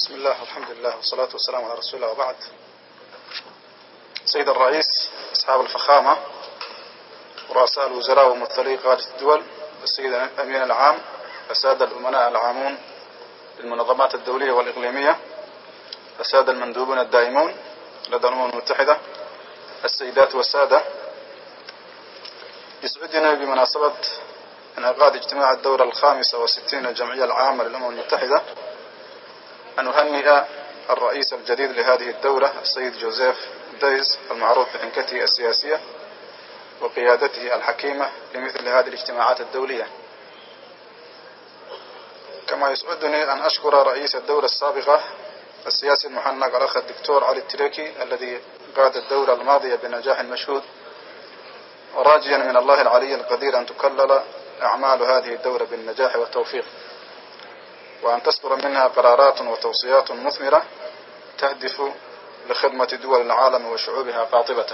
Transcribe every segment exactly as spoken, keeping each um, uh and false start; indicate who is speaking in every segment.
Speaker 1: بسم الله والحمد لله والصلاة والسلام على رسول الله وبعد. سيد الرئيس، أصحاب الفخامة، ورؤساء الوزراء وممثلي قادة الدول، السيد الأمين العام، السادة الأمناء العامون للمنظمات الدولية والإقليمية، السادة المندوبون الدائمون لدى الأمم المتحدة، السيدات والسادة، يسعدنا بمناسبة انعقاد اجتماع الدورة الخامسة والستين الجمعية العامة للأمم المتحدة أن أهنئ الرئيس الجديد لهذه الدورة السيد جوزيف دايز المعروف بحنكته السياسية وقيادته الحكيمة لمثل هذه الاجتماعات الدولية. كما يسعدني أن أشكر رئيس الدورة السابقة السياسي المحنق الأخ الدكتور علي التريكي الذي قاد الدورة الماضية بنجاح مشهود، وراجيا من الله العلي القدير أن تكلل أعمال هذه الدورة بالنجاح والتوفيق، وأن تصدر منها قرارات وتوصيات مثمرة تهدف لخدمة دول العالم وشعوبها قاطبة.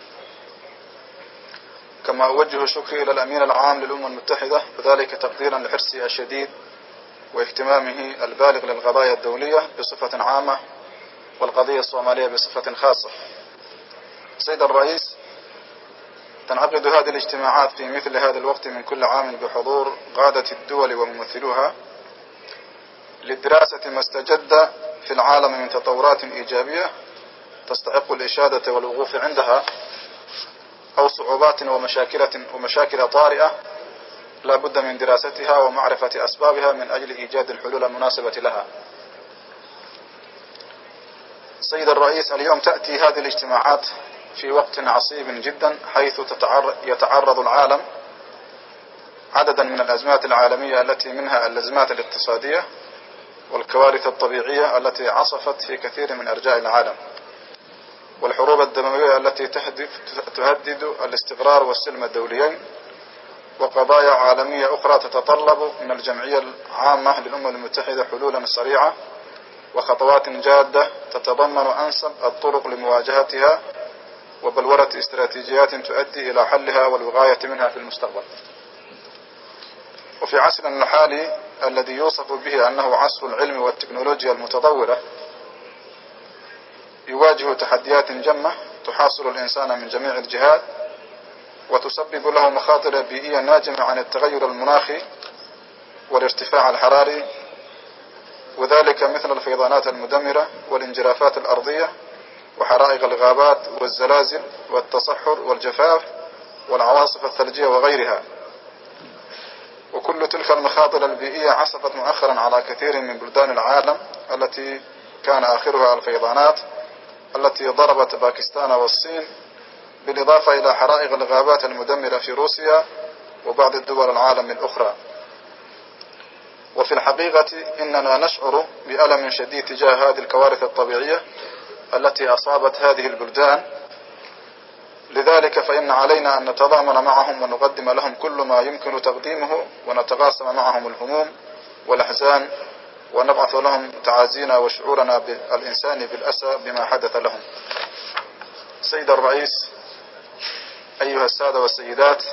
Speaker 1: كما أوجه شكري إلى الأمين العام للأمم المتحدة، وذلك تقديرا لحرصه الشديد واهتمامه البالغ للقضايا الدولية بصفة عامة والقضية الصومالية بصفة خاصة. سيد الرئيس، تنعقد هذه الاجتماعات في مثل هذا الوقت من كل عام بحضور قادة الدول وممثلوها لدراسة ما استجد في العالم من تطورات إيجابية تستحق الإشادة والوقوف عندها، أو صعوبات ومشاكل ومشاكل طارئة لا بد من دراستها ومعرفة أسبابها من أجل إيجاد الحلول المناسبة لها. سيد الرئيس، اليوم تأتي هذه الاجتماعات في وقت عصيب جدا، حيث يتعرض العالم عددا من الأزمات العالمية التي منها الأزمات الاقتصادية والكوارث الطبيعية التي عصفت في كثير من أرجاء العالم، والحروب الدموية التي تهدد الاستقرار والسلم الدوليين، وقضايا عالمية أخرى تتطلب من الجمعية العامة للأمم المتحدة حلولا سريعة وخطوات جادة تتضمن أنسب الطرق لمواجهتها وبلورة استراتيجيات تؤدي إلى حلها والوقاية منها في المستقبل. وفي عصرنا الحالي الذي يوصف به أنه عصر العلم والتكنولوجيا المتطورة، يواجه تحديات جمة تحاصر الإنسان من جميع الجهات وتسبب له مخاطر بيئية ناجمة عن التغير المناخي والارتفاع الحراري، وذلك مثل الفيضانات المدمرة والانجرافات الأرضية وحرائق الغابات والزلازل والتصحر والجفاف والعواصف الثلجية وغيرها. وكل تلك المخاطر البيئية عصفت مؤخرا على كثير من بلدان العالم التي كان آخرها الفيضانات التي ضربت باكستان والصين، بالإضافة إلى حرائق الغابات المدمرة في روسيا وبعض الدول العالم الأخرى. وفي الحقيقة إننا نشعر بألم شديد تجاه هذه الكوارث الطبيعية التي أصابت هذه البلدان، لذلك فإن علينا أن نتضامن معهم ونقدم لهم كل ما يمكن تقديمه، ونتقاسم معهم الهموم والأحزان، ونبعث لهم تعازينا وشعورنا بالإنسان بالأسى بما حدث لهم. سيد الرئيس، أيها السادة والسيدات،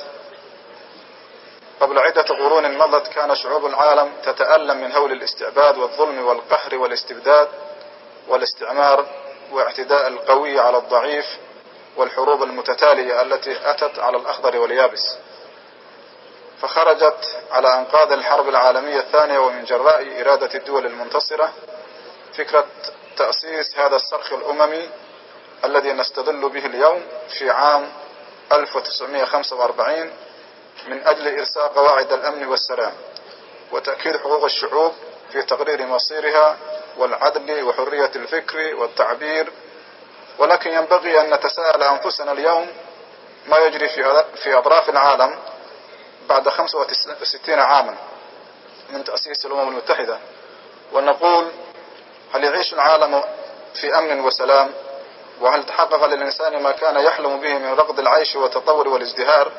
Speaker 1: قبل عدة قرون مضت كان شعوب العالم تتألم من هول الاستعباد والظلم والقهر والاستبداد والاستعمار واعتداء القوي على الضعيف والحروب المتتالية التي أتت على الأخضر واليابس، فخرجت على أنقاض الحرب العالمية الثانية ومن جراء إرادة الدول المنتصرة فكرة تأسيس هذا الصرخ الأممي الذي نستدل به اليوم في عام ألف وتسعمائة وخمسة وأربعين من أجل إرساء قواعد الأمن والسلام وتأكيد حقوق الشعوب في تقرير مصيرها والعدل وحرية الفكر والتعبير. ولكن ينبغي أن نتساءل أنفسنا اليوم ما يجري في أطراف العالم بعد خمسة وستين عاما من تأسيس الأمم المتحدة، ونقول: هل يعيش العالم في أمن وسلام؟ وهل تحقق للإنسان ما كان يحلم به من رغد العيش والتطور والازدهار؟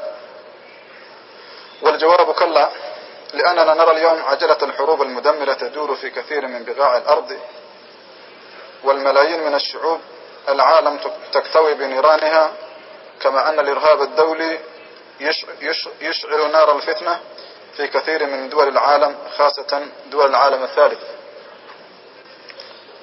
Speaker 1: والجواب كلا، لأننا نرى اليوم عجلة الحروب المدمرة تدور في كثير من بقاع الأرض، والملايين من الشعوب العالم تكتوي بنيرانها، كما أن الإرهاب الدولي يشعل نار الفتنة في كثير من دول العالم، خاصة دول العالم الثالث.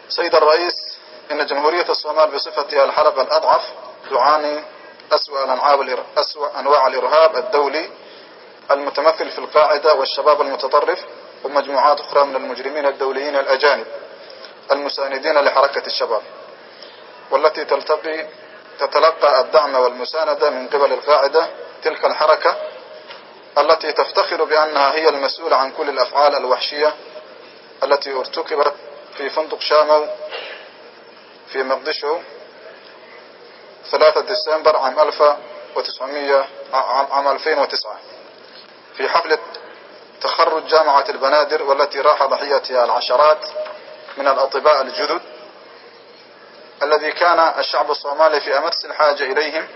Speaker 1: سيد الرئيس، إن جمهورية الصومال بصفتها الحلقة الأضعف تعاني أسوأ الأنواع أسوأ أنواع الإرهاب الدولي المتمثل في القاعدة والشباب المتطرف ومجموعات أخرى من المجرمين الدوليين الأجانب المساندين لحركة الشباب، والتي تلتقي تتلقى الدعم والمساندة من قبل القاعدة، تلك الحركة التي تفتخر بأنها هي المسؤولة عن كل الأفعال الوحشية التي ارتكبت في فندق شامو في مقدشو ثلاثة ديسمبر عام ألف وتسعمئة عام ألفين وتسعة في حفلة تخرج جامعة البنادر، والتي راح ضحيتها العشرات من الأطباء الجدد الذي كان الشعب الصومالي في أمس الحاجة إليهم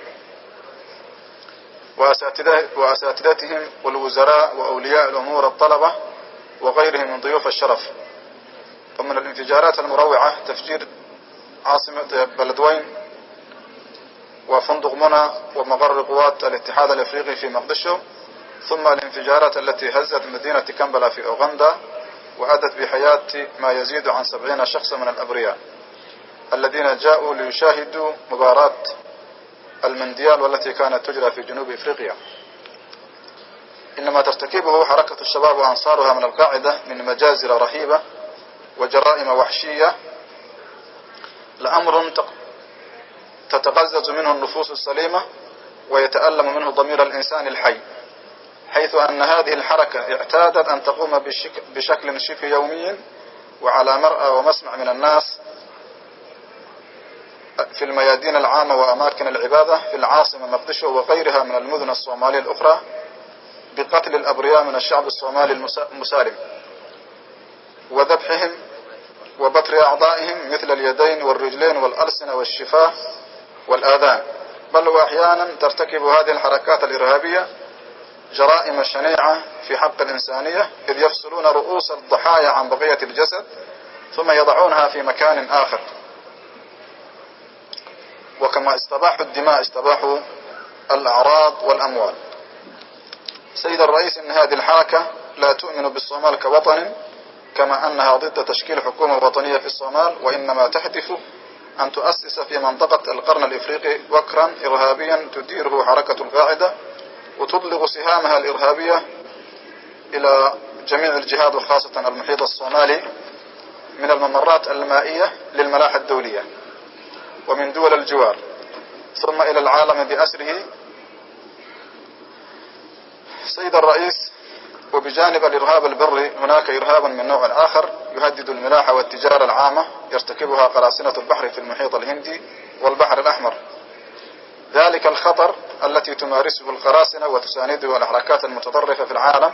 Speaker 1: وأساتذتهم والوزراء وأولياء الأمور الطلبة وغيرهم من ضيوف الشرف. ومن الانفجارات المروعة تفجير عاصمة بلدوين وفندق منى ومقر قوات الاتحاد الافريقي في مقدشو، ثم الانفجارات التي هزت مدينة كامبالا في اوغندا وأدت بحياة ما يزيد عن سبعين شخصا من الأبرياء الذين جاءوا ليشاهدوا مباراة المونديال والتي كانت تجرى في جنوب افريقيا. إنما ترتكبه حركة الشباب وأنصارها من القاعدة من مجازر رهيبة وجرائم وحشية لأمر تتقزز منه النفوس السليمة ويتألم منه ضمير الإنسان الحي، حيث أن هذه الحركة اعتادت أن تقوم بشكل شبه يومي وعلى مرأى ومسمع من الناس في الميادين العامة وأماكن العبادة في العاصمة مقدشو وغيرها من المدن الصومالية الأخرى بقتل الأبرياء من الشعب الصومالي المسالم وذبحهم وبتر أعضائهم مثل اليدين والرجلين والألسنة والشفاه والآذان، بل وأحيانا ترتكب هذه الحركات الإرهابية جرائم شنيعة في حق الإنسانية، إذ يفصلون رؤوس الضحايا عن بقية الجسد ثم يضعونها في مكان آخر. وكما استباحوا الدماء استباحوا الأعراض والأموال. سيد الرئيس، إن هذه الحركة لا تؤمن بالصومال كوطن، كما أنها ضد تشكيل حكومة وطنية في الصومال، وإنما تهدف أن تؤسس في منطقة القرن الإفريقي وكرا إرهابيا تديره حركة القاعدة وتطلق سهامها الإرهابية إلى جميع الجهات وخاصة المحيط الصومالي من الممرات المائية للملاحة الدولية ومن دول الجوار ثم إلى العالم بأسره. سيد الرئيس، وبجانب الإرهاب البري هناك إرهاب من نوع آخر يهدد الملاحة والتجارة العامة يرتكبها قراصنة البحر في المحيط الهندي والبحر الأحمر. ذلك الخطر التي تمارسه القراصنة وتسانده الحركات المتطرفة في العالم.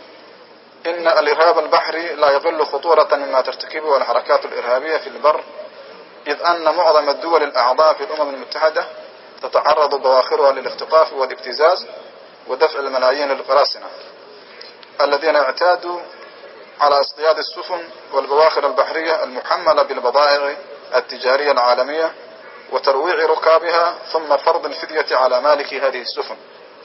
Speaker 1: إن الإرهاب البحري لا يقل خطورة مما ترتكبه الحركات الإرهابية في البر، إذ أن معظم الدول الأعضاء في الأمم المتحدة تتعرض بواخرها للاختطاف والابتزاز ودفع الملايين للقراصنة الذين اعتادوا على اصطياد السفن والبواخر البحرية المحملة بالبضائع التجارية العالمية وترويع ركابها ثم فرض الفدية على مالك هذه السفن.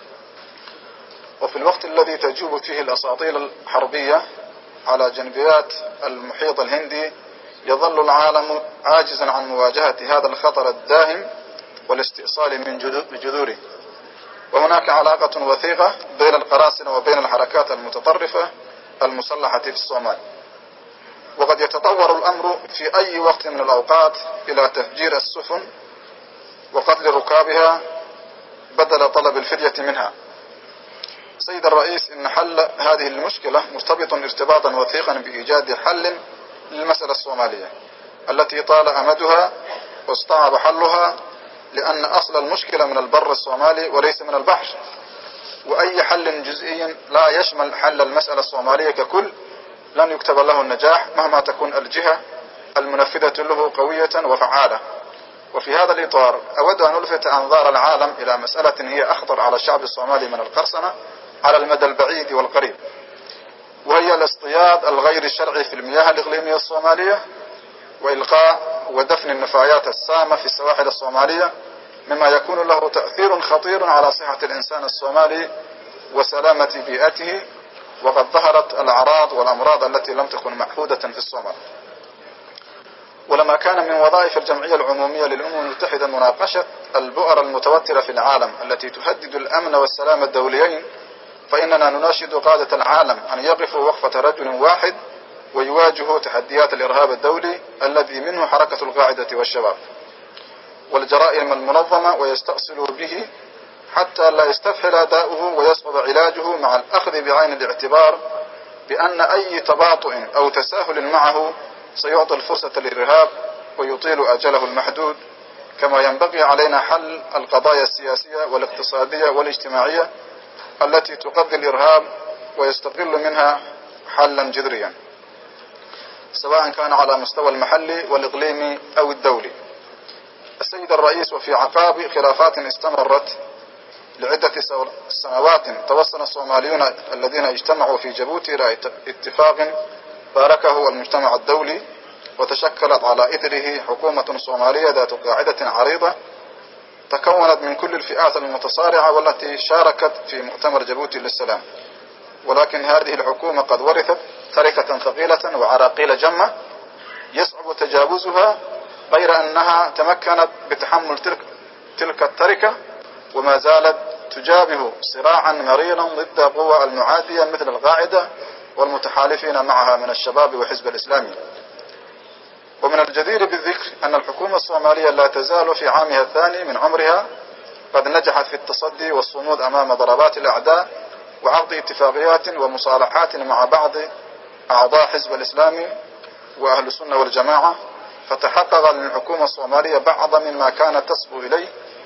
Speaker 1: وفي الوقت الذي تجوب فيه الأساطيل الحربية على جنبيات المحيط الهندي يظل العالم عاجزا عن مواجهة هذا الخطر الداهم والاستئصال من جذوره. وهناك علاقة وثيقة بين القراصنة وبين الحركات المتطرفة المسلحة في الصومال، وقد يتطور الأمر في أي وقت من الأوقات إلى تفجير السفن وقتل ركابها بدل طلب الفدية منها. سيد الرئيس، إن حل هذه المشكلة مرتبط ارتباطا وثيقا بإيجاد حل للمسألة الصومالية التي طال أمدها واصطعب حلها، لأن أصل المشكلة من البر الصومالي وليس من البحر، وأي حل جزئي لا يشمل حل المسألة الصومالية ككل لن يكتب له النجاح مهما تكون الجهة المنفذة له قوية وفعالة. وفي هذا الإطار أود أن ألفت أنظار العالم إلى مسألة هي أخطر على الشعب الصومالي من القرصنة على المدى البعيد والقريب، وهي الاصطياد الغير الشرعي في المياه الإقليمية الصومالية وإلقاء ودفن النفايات السامة في السواحل الصومالية، مما يكون له تأثير خطير على صحة الإنسان الصومالي وسلامة بيئته، وقد ظهرت الأعراض والأمراض التي لم تكن معهودة في الصومال. ولما كان من وظائف الجمعية العمومية للأمم المتحدة مناقشة البؤر المتوترة في العالم التي تهدد الأمن والسلام الدوليين، فإننا نناشد قادة العالم أن يقفوا وقفة رجل واحد ويواجهوا تحديات الإرهاب الدولي الذي منه حركة القاعدة والشباب والجرائم المنظمة، ويستأصلوا به حتى لا يستفحل داؤه ويصعب علاجه، مع الأخذ بعين الاعتبار بأن أي تباطؤ أو تساهل معه سيعطي الفرصة للإرهاب ويطيل أجله المحدود. كما ينبغي علينا حل القضايا السياسية والاقتصادية والاجتماعية التي تقضي الإرهاب ويستقل منها حلا جذريا، سواء كان على مستوى المحلي والإقليمي أو الدولي. السيد الرئيس، وفي عقاب خلافات استمرت لعدة سنوات، توصل الصوماليون الذين اجتمعوا في جيبوتي إلى اتفاق باركه المجتمع الدولي، وتشكلت على إثره حكومة صومالية ذات قاعدة عريضة تكونت من كل الفئات المتصارعة والتي شاركت في مؤتمر جيبوتي للسلام. ولكن هذه الحكومة قد ورثت تركة ثقيلة وعراقيل جمة يصعب تجاوزها، غير أنها تمكنت بتحمل تلك, تلك التركة، وما زالت تجابه صراعا مريرا ضد قوى المعادية مثل القاعدة والمتحالفين معها من الشباب وحزب الإسلامي. ومن الجدير بالذكر أن الحكومة الصومالية لا تزال في عامها الثاني من عمرها قد نجحت في التصدي والصمود أمام ضربات الأعداء وعقد اتفاقيات ومصالحات مع بعض أعضاء حزب الإسلامي وأهل السنة والجماعة، فتحقق للحكومة الصومالية بعض مما كانت تسبو إليه،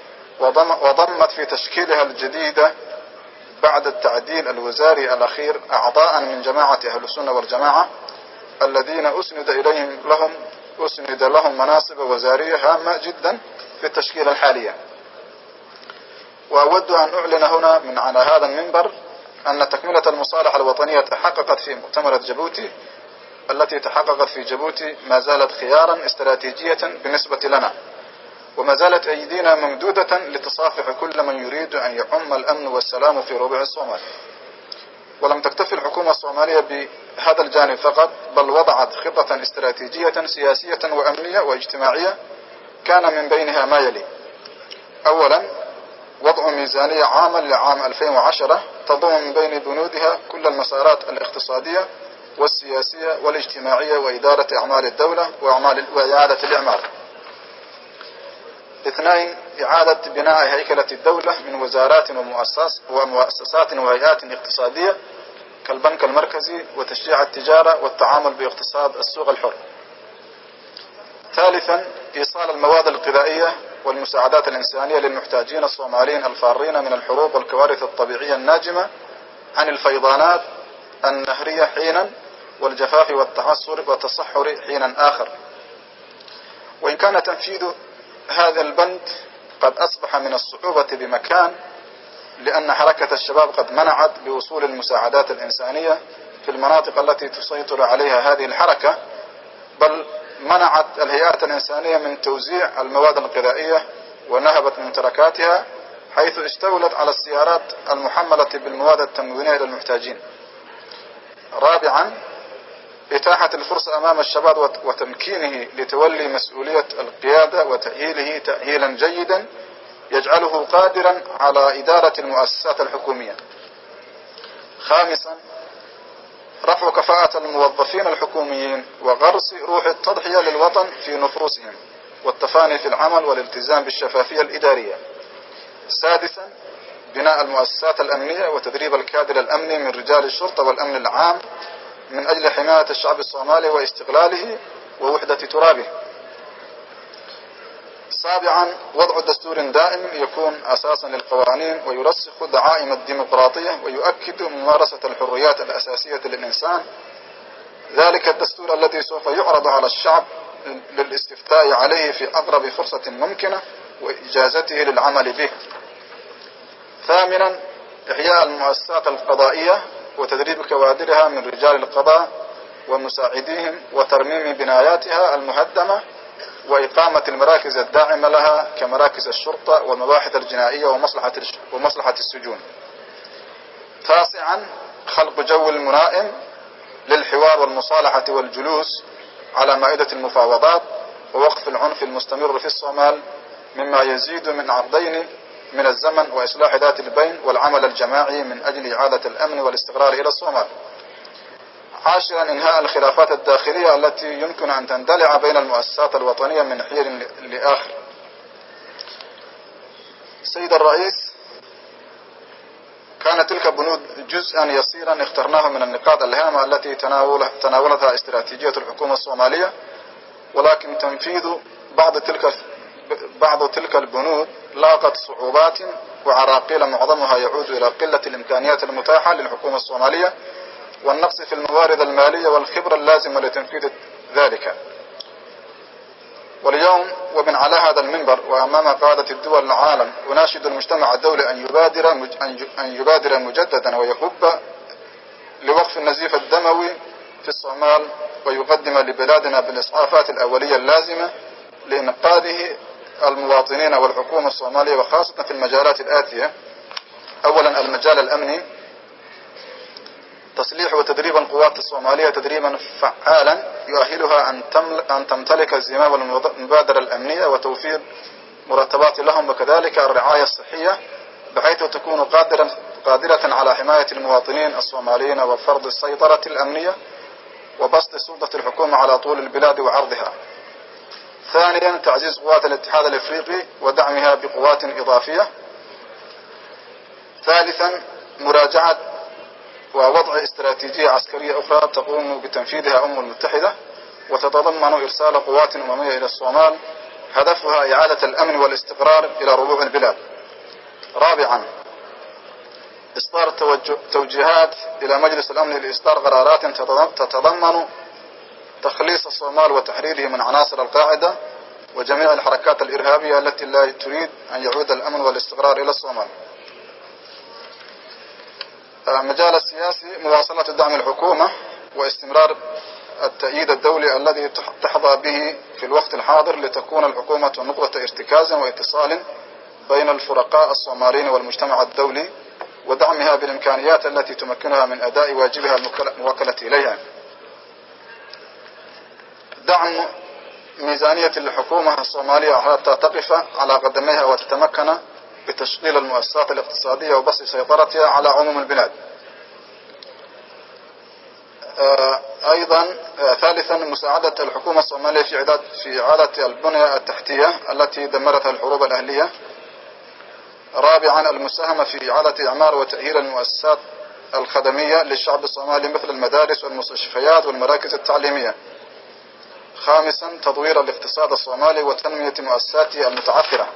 Speaker 1: وضمت في تشكيلها الجديدة بعد التعديل الوزاري الأخير أعضاء من جماعة أهل السنة والجماعة الذين أسند إليهم لهم أسند لهم مناصب وزارية هامة جدا في التشكيلة الحالية. وأود أن أعلن هنا من على هذا المنبر أن تكملة المصالحة الوطنية تحققت في مؤتمر جيبوتي التي تحققت في جيبوتي ما زالت خيارا استراتيجية بالنسبة لنا، وما زالت أيدينا ممدودة لتصافح كل من يريد أن يعم الأمن والسلام في ربع الصومال. ولم تكتفي الحكومة الصومالية بهذا الجانب فقط، بل وضعت خطة استراتيجية سياسية وأمنية واجتماعية كان من بينها ما يلي: أولا، وضع ميزانية عامة لعام ألفين وعشرة تضم من بين بنودها كل المسارات الاقتصادية والسياسية والاجتماعية وإدارة أعمال الدولة وأعمال وإعادة الإعمار. اثنين، إعادة بناء هيكلة الدولة من وزارات ومؤسسات ومؤسسات وهيئات اقتصادية كالبنك المركزي وتشجيع التجارة والتعامل باقتصاد السوق الحر. ثالثا، إيصال المواد الغذائية والمساعدات الإنسانية للمحتاجين الصوماليين الفارين من الحروب والكوارث الطبيعية الناجمة عن الفيضانات النهرية حينا والجفاف والتعصر والتصحر حينا آخر. وإن كان تنفيذ هذا البند قد أصبح من الصعوبة بمكان، لأن حركة الشباب قد منعت بوصول المساعدات الإنسانية في المناطق التي تسيطر عليها هذه الحركة، بل منعت الهيئات الإنسانية من توزيع المواد الغذائية ونهبت ممتلكاتها، حيث استولت على السيارات المحملة بالمواد التموينية للمحتاجين. رابعا، إتاحة الفرصة أمام الشباب وتمكينه لتولي مسؤولية القيادة وتأهيله تأهيلا جيدا يجعله قادرا على إدارة المؤسسات الحكومية. خامسا، رفع كفاءة الموظفين الحكوميين وغرس روح التضحية للوطن في نفوسهم والتفاني في العمل والالتزام بالشفافية الإدارية. سادسا، بناء المؤسسات الأمنية وتدريب الكادر الأمني من رجال الشرطة والأمن العام من أجل حماية الشعب الصومالي واستقلاله ووحدة ترابه. سابعا، وضع دستور دائم يكون أساسا للقوانين ويرسخ دعائم الديمقراطية ويؤكد ممارسة الحريات الأساسية للإنسان، ذلك الدستور الذي سوف يعرض على الشعب للاستفتاء عليه في أقرب فرصة ممكنة وإجازته للعمل به. ثامنا، إحياء المؤسسات القضائية وتدريب كوادرها من رجال القضاء ومساعديهم وترميم بناياتها المهدمة وإقامة المراكز الداعمة لها كمراكز الشرطة والمباحث الجنائية ومصلحة ومصلحة السجون. تاسعا، خلق جو الملائم للحوار والمصالحة والجلوس على مائدة المفاوضات ووقف العنف المستمر في الصومال مما يزيد من عقدين من الزمن وإصلاح ذات البين والعمل الجماعي من أجل إعادة الأمن والاستقرار إلى الصومال. عاشرا إنهاء الخلافات الداخلية التي يمكن أن تندلع بين المؤسسات الوطنية من حين لآخر. سيد الرئيس، كانت تلك البنود جزءا يسيرا اخترناه من النقاط الهامة التي تناولتها استراتيجية الحكومة الصومالية، ولكن تنفيذ بعض تلك بعض تلك البنود لاقت صعوبات وعراقيل معظمها يعود إلى قلة الإمكانيات المتاحة للحكومة الصومالية والنقص في الموارد المالية والخبرة اللازمة لتنفيذ ذلك. واليوم ومن على هذا المنبر وأمام قادة الدول العالم أناشد المجتمع الدولي أن يبادر أن يبادر مجددا ويهب لوقف النزيف الدموي في الصومال، ويقدم لبلادنا بالإسعافات الأولية اللازمة لإنقاذه المواطنين والحكومة الصومالية، وخاصة في المجالات الآتية. أولا، المجال الأمني، تصليح وتدريب القوات الصومالية تدريبا فعالا يؤهلها أن تمتلك زمام المبادرة الأمنية وتوفير مرتبات لهم، وكذلك الرعاية الصحية بحيث تكون قادرة قادرة على حماية المواطنين الصوماليين وفرض السيطرة الأمنية وبسط سلطة الحكومة على طول البلاد وعرضها. ثانيا، تعزيز قوات الاتحاد الافريقي ودعمها بقوات اضافية. ثالثا، مراجعة ووضع استراتيجية عسكرية اخرى تقوم بتنفيذها أمم المتحدة وتتضمن ارسال قوات اممية الى الصومال هدفها اعادة الامن والاستقرار الى ربوع البلاد. رابعا، اصدار توجيهات الى مجلس الامن لاصدار قرارات تتضمن تخليص الصومال وتحريره من عناصر القاعدة وجميع الحركات الإرهابية التي لا تريد أن يعود الأمن والاستقرار إلى الصومال. المجال السياسي، مواصلة دعم الحكومة واستمرار التأييد الدولي الذي تحظى به في الوقت الحاضر لتكون الحكومة نقطة ارتكاز واتصال بين الفرقاء الصوماليين والمجتمع الدولي، ودعمها بالإمكانيات التي تمكنها من أداء واجبها الموكلة إليها. دعم ميزانية الحكومة الصومالية حتى تقف على قدميها وتتمكن بتشغيل المؤسسات الاقتصادية وبسط سيطرتها على عموم البلاد. أيضا ثالثا، مساعدة الحكومة الصومالية في إعادة في إعادة البنية التحتية التي دمرتها الحروب الأهلية. رابعا، المساهمة في إعادة إعمار وتأهيل المؤسسات الخدمية للشعب الصومالي مثل المدارس والمستشفيات والمراكز التعليمية. خامسا، تطوير الاقتصاد الصومالي وتنمية مؤسساته المتعثرة.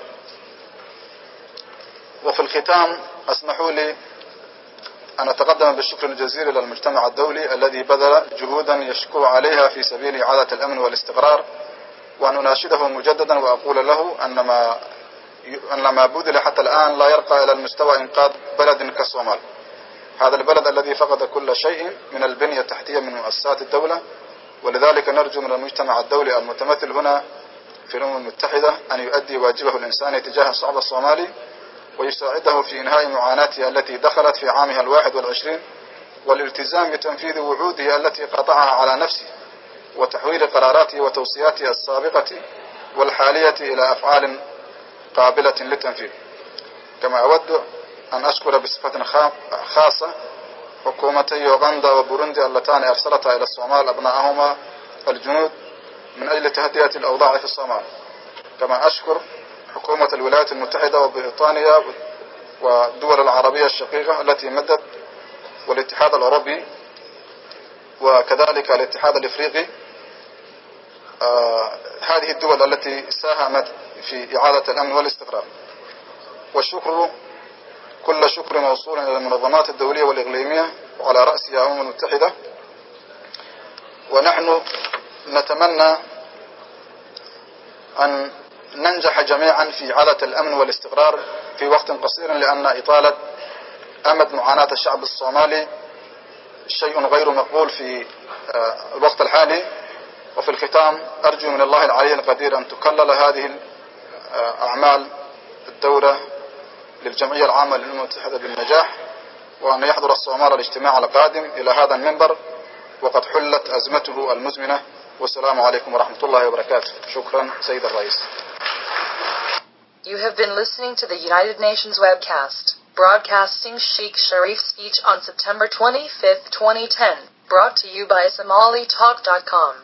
Speaker 1: وفي الختام اسمحوا لي أن أتقدم بالشكر الجزيل إلى المجتمع الدولي الذي بذل جهودا يشكو عليها في سبيل إعادة الأمن والاستقرار، وأن أناشده مجددا وأقول له أن ما أن ما بذل حتى الآن لا يرقى إلى المستوى إنقاذ بلد كالصومال، هذا البلد الذي فقد كل شيء من البنية التحتية من مؤسسات الدولة. ولذلك نرجو من المجتمع الدولي المتمثل هنا في الأمم المتحدة أن يؤدي واجبه الإنساني تجاه الشعب الصومالي ويساعده في إنهاء معاناتها التي دخلت في عامها الواحد والعشرين، والالتزام بتنفيذ وعوده التي قطعها على نفسه وتحويل قراراته وتوصياته السابقة والحالية إلى أفعال قابلة للتنفيذ. كما أود أن أشكر بصفة خاصة حكومتي يوغندا وبوروندي اللتان أرسلتا إلى الصومال أبنائهما الجنود من أجل تهدئة الأوضاع في الصومال. كما أشكر حكومة الولايات المتحدة وبريطانيا والدول العربية الشقيقة التي مدت، والاتحاد الأوروبي وكذلك الاتحاد الإفريقي، آه هذه الدول التي ساهمت في إعادة الأمن والاستقرار. والشكر كل شكر موصول إلى المنظمات الدولية والإقليمية وعلى رأسها الأمم المتحدة. ونحن نتمنى أن ننجح جميعا في إعادة الأمن والاستقرار في وقت قصير، لأن إطالة أمد معاناة الشعب الصومالي شيء غير مقبول في الوقت الحالي. وفي الختام أرجو من الله العلي القدير أن تكلل هذه أعمال الدورة للجمعية العامة للأمم المتحدة بالنجاح، وأن يحضر الصومال الاجتماع القادم إلى هذا المنبر وقد حلت أزمته المزمنة والسلام عليكم ورحمة الله وبركاته. شكرا سيد الرئيس.
Speaker 2: You have been listening to the United Nations webcast, broadcasting Sheikh Sharif's speech on September twenty-fifth, twenty ten, brought to you by Somali Talk dot com.